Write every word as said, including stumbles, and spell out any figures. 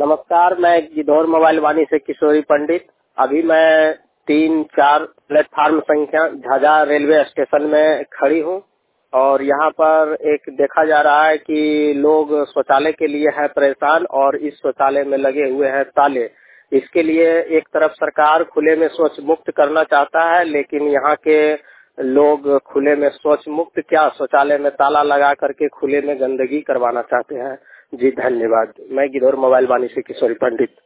नमस्कार, मैं गिद्धौर मोबाइल वाणी से किशोरी पंडित। अभी मैं तीन चार प्लेटफार्म संख्या झाझा रेलवे स्टेशन में खड़ी हूँ और यहाँ पर एक देखा जा रहा है कि लोग शौचालय के लिए है परेशान और इस शौचालय में लगे हुए हैं ताले। इसके लिए एक तरफ सरकार खुले में शौच मुक्त करना चाहता है, लेकिन यहाँ के लोग खुले में शौच मुक्त क्या शौचालय में ताला लगा करके खुले में गंदगी करवाना चाहते हैं। जी धन्यवाद। मैं गिद्धौर मोबाइल वाणी से किशोरी पंडित।